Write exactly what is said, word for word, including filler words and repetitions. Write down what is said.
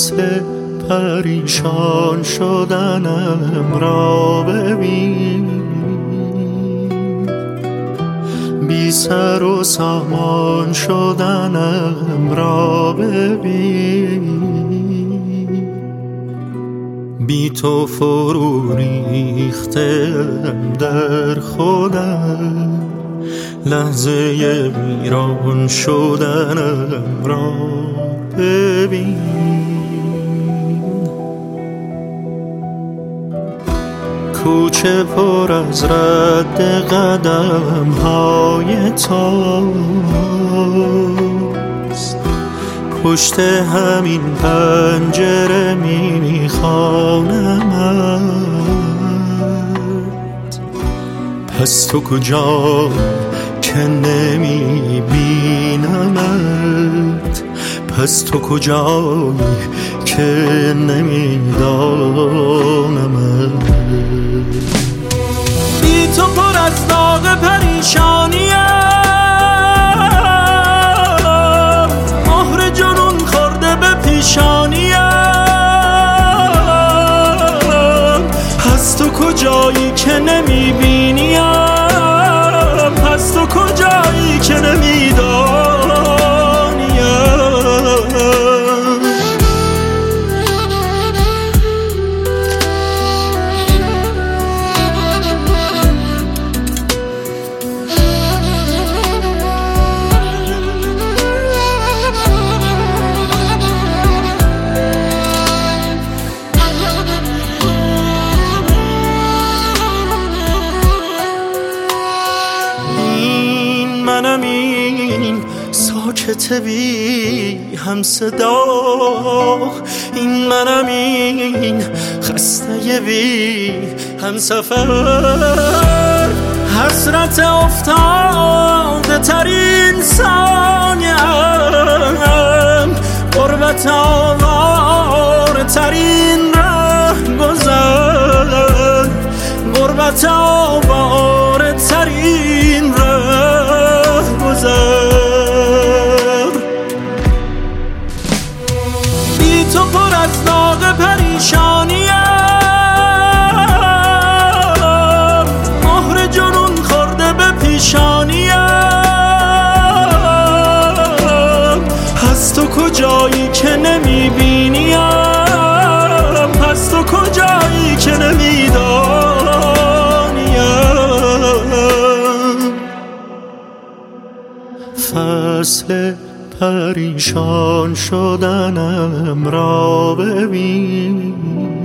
فصل پریشان شدنم را ببین، بی سر و سامان شدنم را ببین، بی تو فرو ریختم در خودم، لحظه ویران شدنم را ببین. کوچه پر از رد قدم های تاست، پشت همین پنجره میخوانمت. پس تو کجا که نمیبینمت، پس تو کجایی که نمیدانمت. بی تو پر از داغ پریشانیم، مهر جنون خورده به پیشانیم. پس تو کجایی که نمیبینیم، پس تو کجایی که نمیدانیم. منم این ساکت بی هم صدا، این منم این خسته بی هم سفر. حسرت افتاده ترین ثانیم، غربت آوار ترین ره گذر، غربت آوار ترین ره گذر. بی تو پر از داغ پریشانیم، مهر جنون خورده به پیشانیم. پس تو کجایی که نمیبینیم، پس تو کجایی که نمیدانیم. فصل پریشان شدنم را ببین،